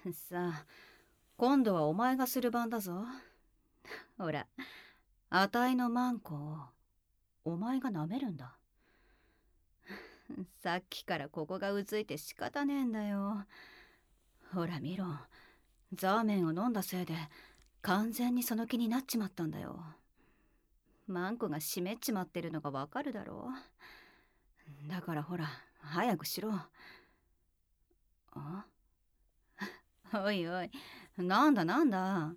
さあ、今度はお前がする番だぞ。ほら、あたいのマンコをお前が舐めるんだ。さっきからここがうずいて仕方ねえんだよ。ほら見ろ、ザーメンを飲んだせいで完全にその気になっちまったんだよ。マンコが湿っちまってるのがわかるだろう。だからほら、早くしろ。あおいおい、なんだなんだ。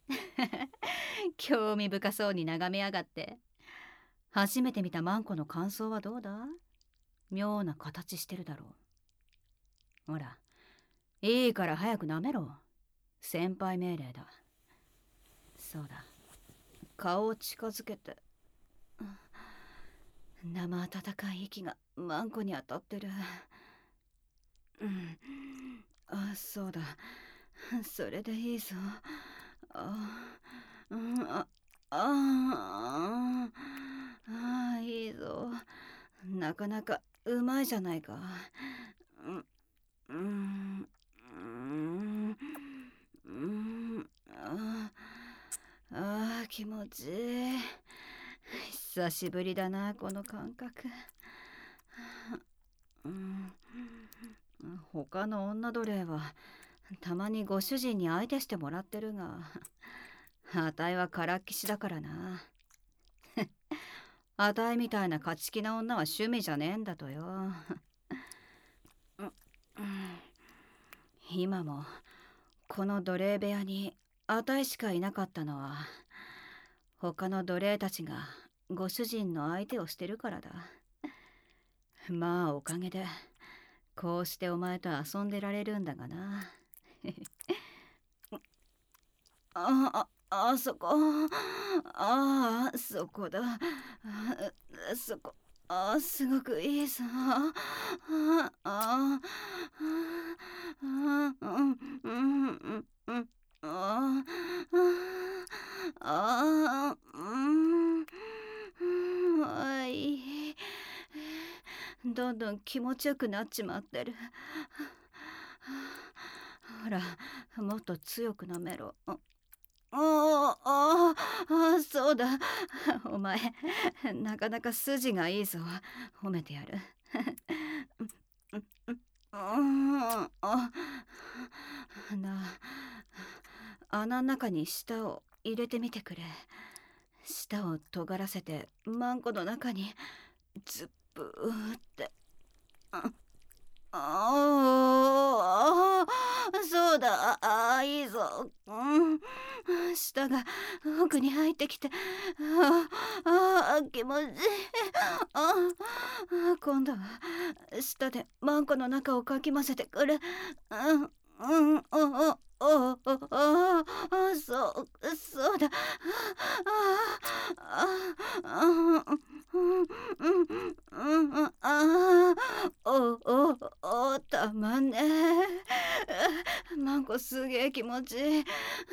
興味深そうに眺めやがって。初めて見たマンコの感想はどうだ？妙な形してるだろう。ほら、いいから早く舐めろ。先輩命令だ。そうだ、顔を近づけて。生温かい息がマンコに当たってる。そうだ、それでいいぞ。ああいいぞ。なかなかうまいじゃないか。うんうんうん気持ちいい。久しぶりだなこの感覚。他の女奴隷はたまにご主人に相手してもらってるが、あたいはからっきしだからな。あたいみたいな勝ち気な女は趣味じゃねえんだとよ。今もこの奴隷部屋にあたいしかいなかったのは、他の奴隷たちがご主人の相手をしてるからだ。まあおかげでこうしてお前と遊んでられるんだがな。そこ。そこだ。そこ。すごくいいさ。うんうんうんいい。どんどん気持ちよくなっちまってる。ほら、もっと強く舐めろ。そうだ。お前、なかなか筋がいいぞ。褒めてやる。穴の中に舌を入れてみてくれ。舌を尖らせてマンコの中にズップーって。そうだ。いいぞ。舌が奥に入ってきて。気持ちいい。今度は舌でマンコの中をかき混ぜてくれ。そうだ。たまんねえ。マンコすげえ気持ちいい。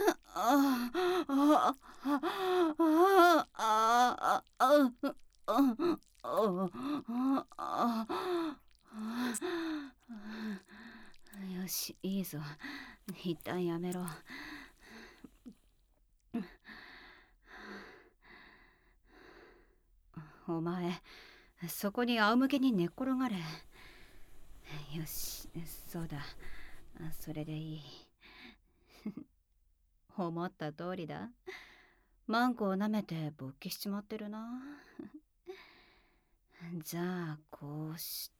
よし、いいぞ。一旦やめろ。お前、そこに仰向けに寝っ転がれ。よし、そうだ。それでいい。思った通りだ。マンコを舐めて勃起しちまってるな。じゃあこうして、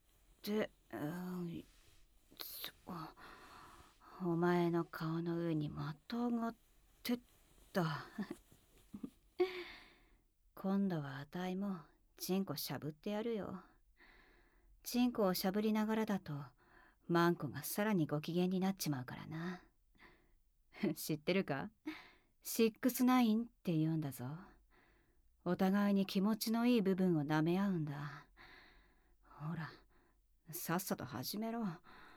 お前の顔の上にまたがってった。今度はあたいもチンコしゃぶってやるよ。チンコをしゃぶりながらだとマンコがさらにご機嫌になっちまうからな。知ってるか？6-9って言うんだぞ。お互いに気持ちのいい部分を舐め合うんだ。ほら、さっさと始めろ。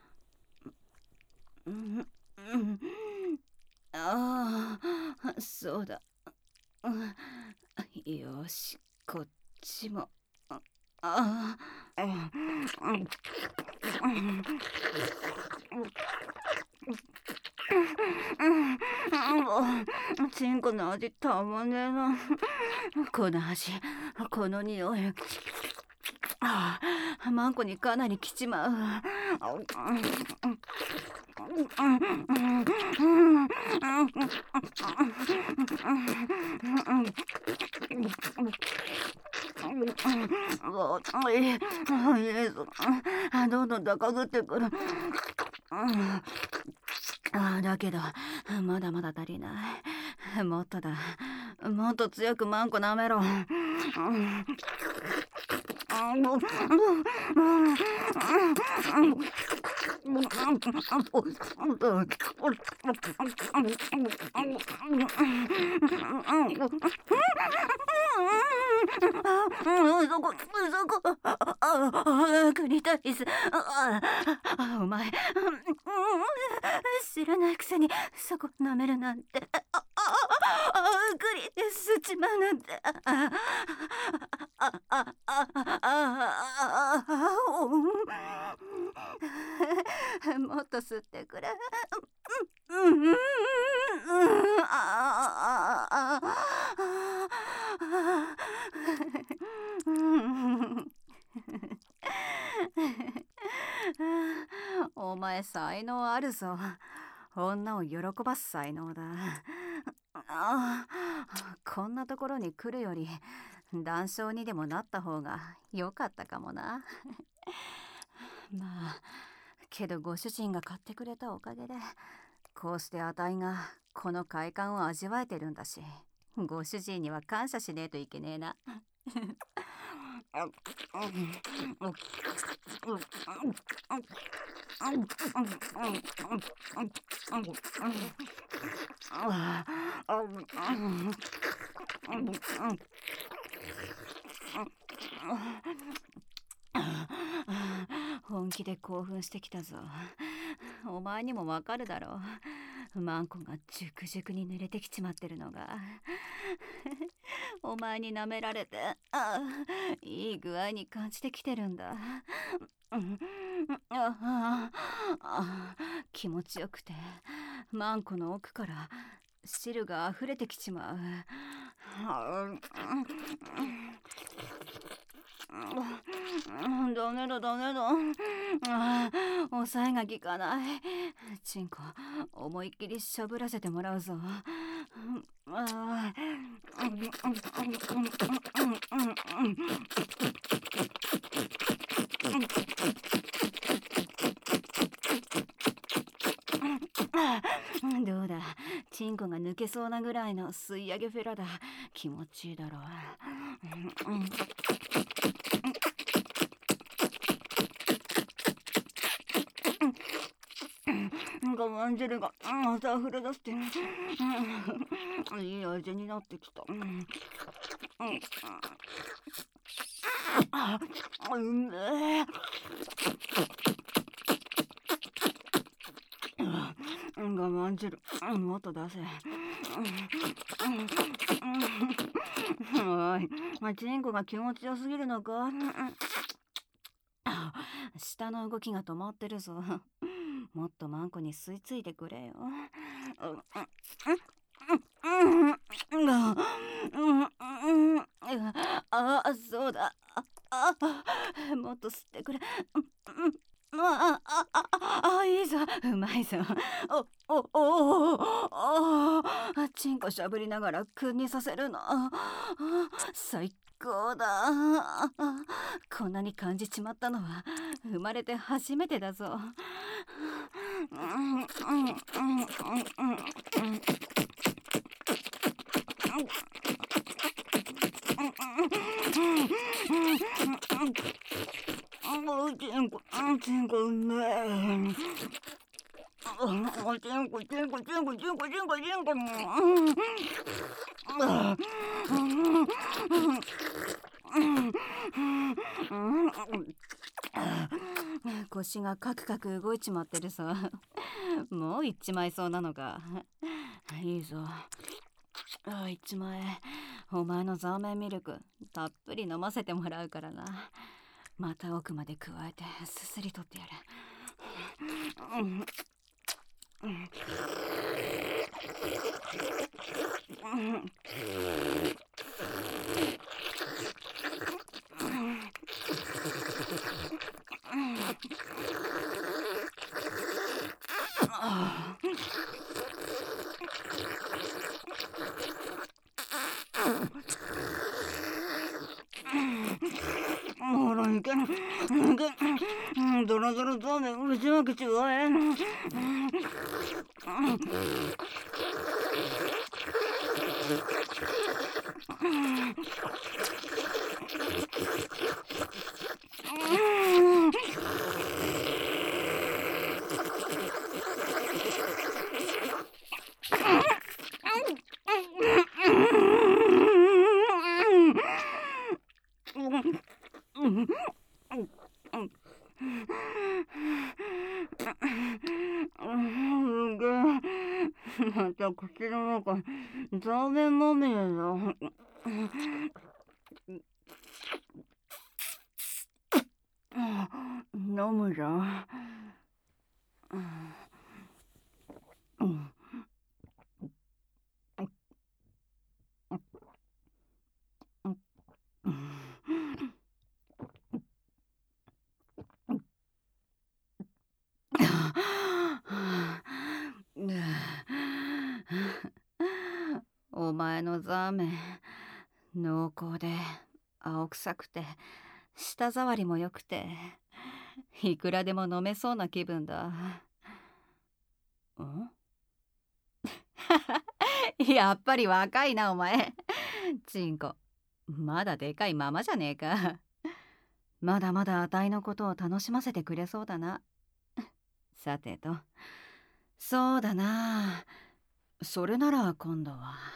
そうだ。よし、こっちも。 チンコの味たまんねえな。この味、この匂い。マンコにかなり来ちまう。どんどん高ぶってくる。だけどまだまだ足りない。もっとだ。もっと強くマンコ舐めろ。クリトリス。お前知らないくせにそこ舐めるなんて。クリ吸っちまうなんて。もっと吸ってくれ。お前才能あるぞ。女を喜ばす才能だ。こんなところに来るより男性にでもなった方が良かったかもな。まあけどご主人が買ってくれたおかげでこうしてあたいがこの快感を味わえてるんだし、ご主人には感謝しねえといけねえな。本気で興奮してきたぞ。お前にもわかるだろう。マンコがジュクジュクに濡れてきちまってるのが。お前に舐められていい具合に感じてきてるんだ。気持ちよくてマンコの奥から汁が溢れてきちまう。ダメだダメだ。抑えが効かない。チンコ思いっきりしゃぶらせてもらうぞ。どうだ、チンコが抜けそうなぐらいの吸い上げフェラだ。気持ちいいだろう。我慢汁がまた溢れ出して、いい味になってきた。うめえ。我慢汁もっと出せ。おい、チンコが気持ちよすぎるのか。下の動きが止まってるぞ。もっとマンコに吸い付いてくれよ。そうだ。もっと吸ってくれ。いいぞ、うまいぞ。チンコしゃぶりながら君にさせるの最高だ。こんなに感じちまったのは生まれて初めてだぞ。チンコうめえ。チンコ。腰がカクカク動いちまってるさ。もう一枚そうなのか。いいぞ。一枚お前のザーメンミルクたっぷり飲ませてもらうからな。また奥まで加えてすすり取ってやる。 ほらいけんドロドロそうめん打ち分けちまえ。また口の中ザーメンまみれだ。飲むじゃん。 お前のザーメン濃厚で青臭くて舌触りも良くていくらでも飲めそうな気分だ。やっぱり若いなお前。チンコまだでかいままじゃねえか。まだまだあたいのことを楽しませてくれそうだな。さてと、そうだな。それなら今度は